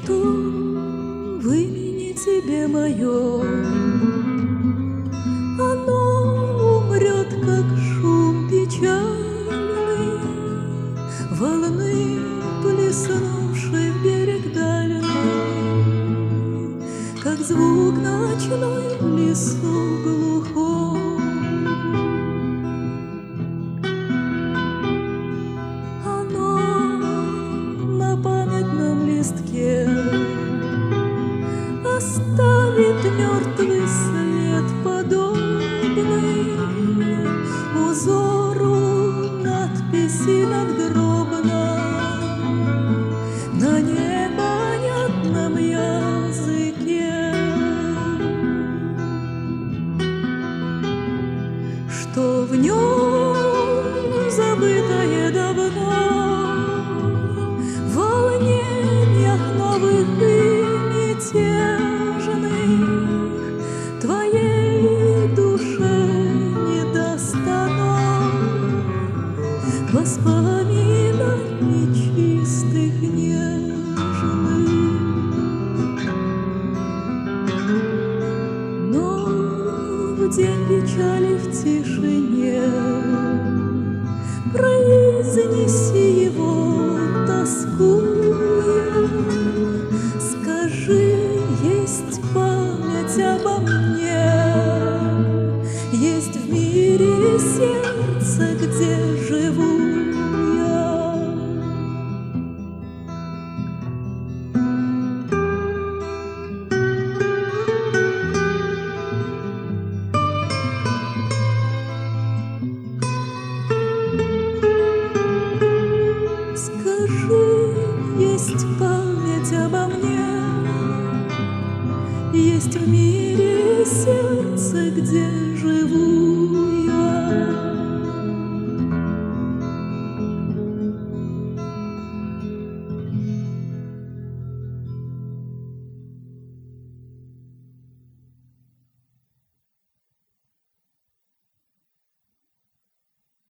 что в имени тебе моем оно умрет, как шум печальный волны, плеснувшей в берег дальний, как звук ночной в лесу глухом. Оно на памятном листке оставит мертвый след, подобный узору надписи надгробной на непонятном языке, что в нем забытое давно в волнениях новых и мятежных твоей душе не достано воспоминаний чистых, нежных. Но в день печали, в тишине произнеси его, тоскуя, скажи: есть память обо мне, есть в мире сердце, где живу я. Скажи: есть память обо мне, есть в мире сердце, где живу